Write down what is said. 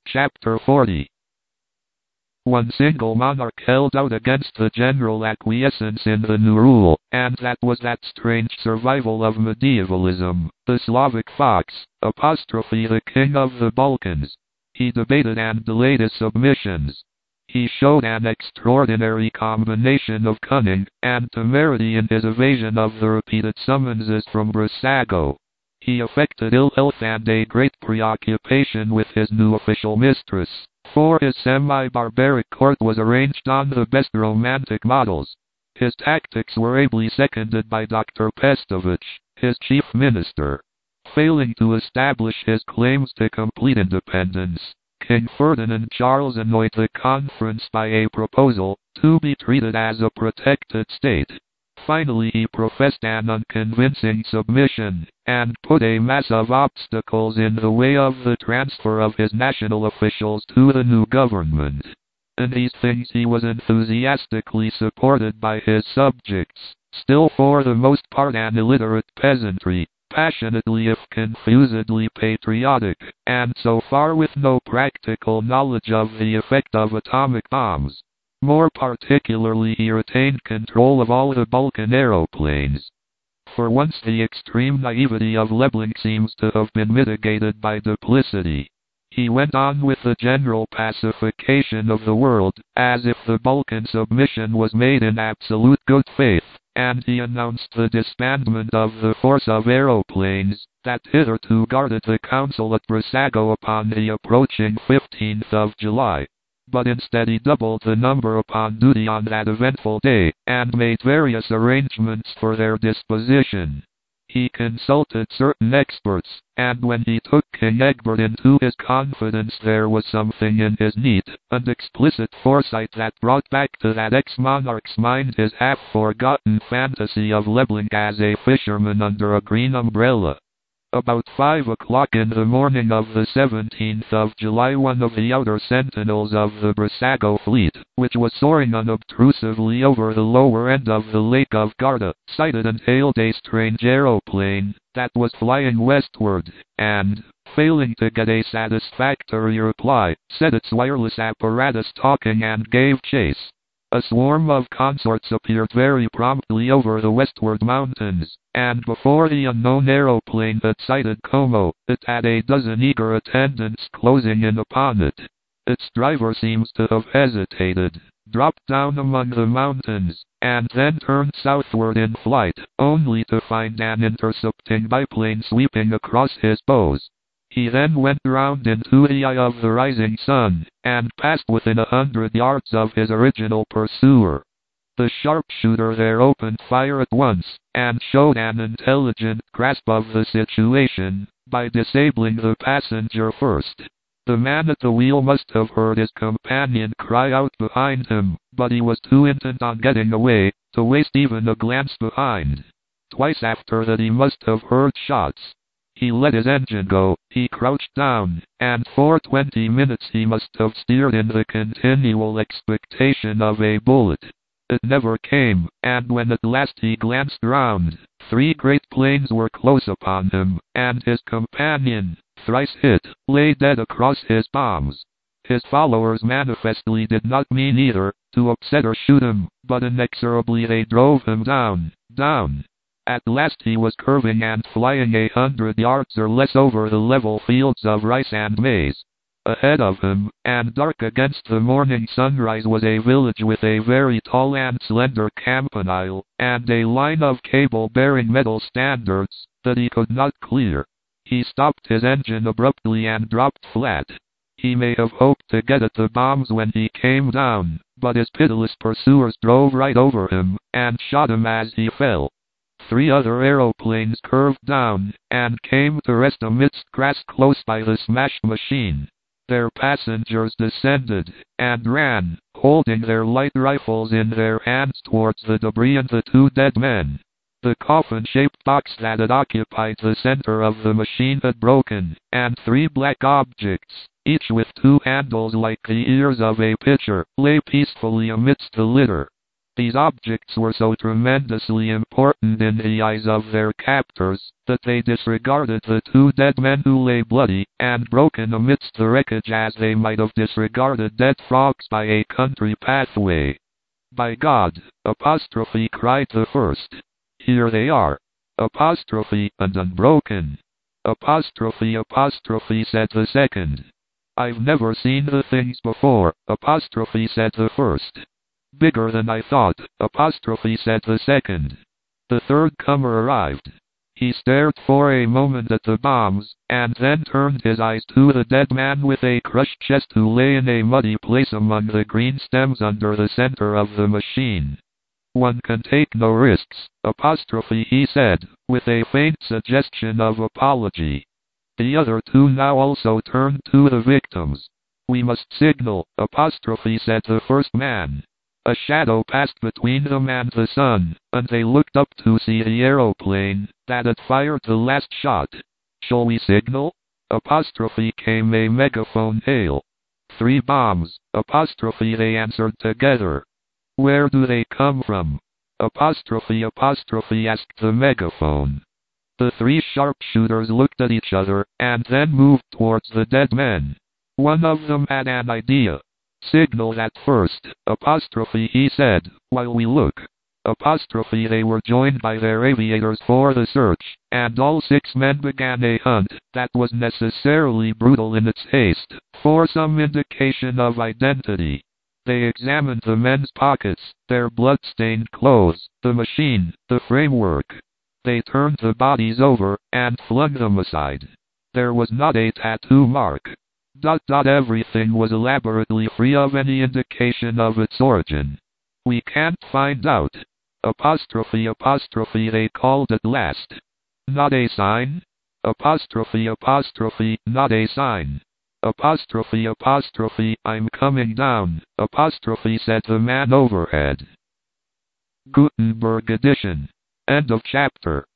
Chapter 40. One single monarch held out against the general acquiescence in the new rule, and that was that strange survival of medievalism, the Slavic fox, the king of the Balkans. He debated and delayed his submissions. He showed an extraordinary combination of cunning and temerity in his evasion of the repeated summonses from Brissago. He affected ill health and a great preoccupation with his new official mistress, for his semi-barbaric court was arranged on the best romantic models. His tactics were ably seconded by Dr. Pestovich, his chief minister. Failing to establish his claims to complete independence, King Ferdinand Charles annoyed the conference by a proposal to be treated as a protected state. Finally he professed an unconvincing submission, and put a mass of obstacles in the way of the transfer of his national officials to the new government. In these things he was enthusiastically supported by his subjects, still for the most part an illiterate peasantry, passionately if confusedly patriotic, and so far with no practical knowledge of the effect of atomic bombs. More particularly he retained control of all the Balkan aeroplanes. For once the extreme naivety of Leblanc seems to have been mitigated by duplicity. He went on with the general pacification of the world, as if the Balkan submission was made in absolute good faith, and he announced the disbandment of the force of aeroplanes that hitherto guarded the council at Brissago upon the approaching 15th of July. But instead he doubled the number upon duty on that eventful day, and made various arrangements for their disposition. He consulted certain experts, and when he took King Egbert into his confidence there was something in his neat and explicit foresight that brought back to that ex-monarch's mind his half-forgotten fantasy of Leblanc as a fisherman under a green umbrella. About 5 o'clock in the morning of the 17th of July one of the outer sentinels of the Brissago fleet, which was soaring unobtrusively over the lower end of the Lake of Garda, sighted and hailed a strange aeroplane that was flying westward, and, failing to get a satisfactory reply, set its wireless apparatus talking and gave chase. A swarm of consorts appeared very promptly over the westward mountains, and before the unknown aeroplane had sighted Como, it had a dozen eager attendants closing in upon it. Its driver seems to have hesitated, dropped down among the mountains, and then turned southward in flight, only to find an intercepting biplane sweeping across his bows. He then went round into the eye of the rising sun, and passed within 100 yards of his original pursuer. The sharpshooter there opened fire at once, and showed an intelligent grasp of the situation, by disabling the passenger first. The man at the wheel must have heard his companion cry out behind him, but he was too intent on getting away, to waste even a glance behind. Twice after that he must have heard shots. He let his engine go, he crouched down, and for 20 minutes he must have steered in the continual expectation of a bullet. It never came, and when at last he glanced round, 3 great planes were close upon him, and his companion, thrice hit, lay dead across his bombs. His followers manifestly did not mean either to upset or shoot him, but inexorably they drove him down. At last he was curving and flying 100 yards or less over the level fields of rice and maize. Ahead of him, and dark against the morning sunrise, was a village with a very tall and slender campanile, and a line of cable-bearing metal standards that he could not clear. He stopped his engine abruptly and dropped flat. He may have hoped to get at the bombs when he came down, but his pitiless pursuers drove right over him, and shot him as he fell. 3 other aeroplanes curved down, and came to rest amidst grass close by the smashed machine. Their passengers descended, and ran, holding their light rifles in their hands towards the debris and the 2 dead men. The coffin-shaped box that had occupied the center of the machine had broken, and 3 black objects, each with 2 handles like the ears of a pitcher, lay peacefully amidst the litter. These objects were so tremendously important in the eyes of their captors, that they disregarded the two dead men who lay bloody and broken amidst the wreckage as they might have disregarded dead frogs by a country pathway. By God, apostrophe, cried the first. Here they are. Apostrophe, and unbroken. Apostrophe, apostrophe, said the second. I've never seen the things before, apostrophe, said the first. Bigger than I thought, apostrophe, said the second. The third comer arrived. He stared for a moment at the bombs, and then turned his eyes to the dead man with a crushed chest who lay in a muddy place among the green stems under the center of the machine. One can take no risks, apostrophe, he said, with a faint suggestion of apology. The other two now also turned to the victims. We must signal, apostrophe, said the first man. A shadow passed between them and the sun, and they looked up to see the aeroplane that had fired the last shot. Shall we signal? Apostrophe, came a megaphone hail. 3 bombs, apostrophe, they answered together. Where do they come from? Apostrophe, apostrophe, asked the megaphone. The 3 sharpshooters looked at each other, and then moved towards the dead men. One of them had an idea. Signal that first, apostrophe, he said, while we look. Apostrophe, they were joined by their aviators for the search, and all 6 men began a hunt that was necessarily brutal in its haste, for some indication of identity. They examined the men's pockets, their blood-stained clothes, the machine, the framework. They turned the bodies over, and flung them aside. There was not a tattoo mark. Everything was elaborately free of any indication of its origin. We can't find out. Apostrophe, apostrophe, they called at last. Not a sign? Apostrophe, apostrophe, not a sign. Apostrophe, apostrophe, I'm coming down, apostrophe, said the man overhead. Gutenberg edition. End of chapter.